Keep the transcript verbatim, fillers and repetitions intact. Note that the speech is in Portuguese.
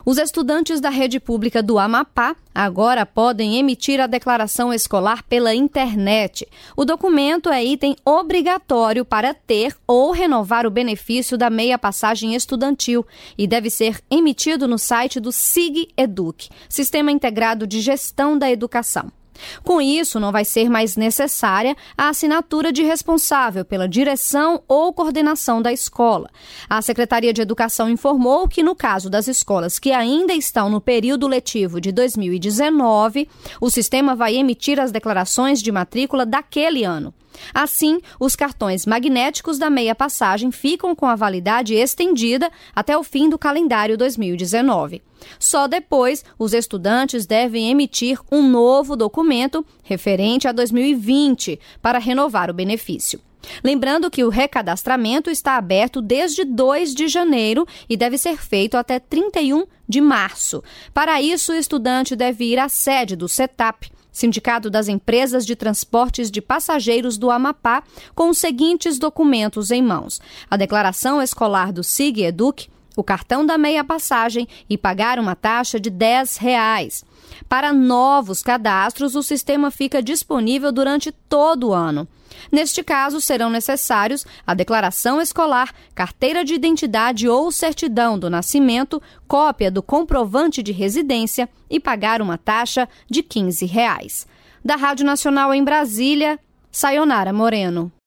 Os estudantes da rede pública do Amapá agora podem emitir a declaração escolar pela internet. O documento é item obrigatório para ter ou renovar o benefício da meia passagem estudantil e deve ser emitido no site do SIG-Educ, Sistema Integrado de Gestão da Educação. Com isso, não vai ser mais necessária a assinatura de responsável pela direção ou coordenação da escola. A Secretaria de Educação informou que, no caso das escolas que ainda estão no período letivo de dois mil e dezenove, o sistema vai emitir as declarações de matrícula daquele ano. Assim, os cartões magnéticos da meia passagem ficam com a validade estendida até o fim do calendário dois mil e dezenove. Só depois, os estudantes devem emitir um novo documento referente a dois mil e vinte para renovar o benefício. Lembrando que o recadastramento está aberto desde dois de janeiro e deve ser feito até trinta e um de março. Para isso, o estudante deve ir à sede do CETAP, Sindicato das Empresas de Transportes de Passageiros do Amapá, com os seguintes documentos em mãos: a declaração escolar do SIG-Educ, o cartão da meia passagem e pagar uma taxa de dez reais. Para novos cadastros, o sistema fica disponível durante todo o ano. Neste caso, serão necessários a declaração escolar, carteira de identidade ou certidão do nascimento, cópia do comprovante de residência e pagar uma taxa de quinze reais. Da Rádio Nacional em Brasília, Sayonara Moreno.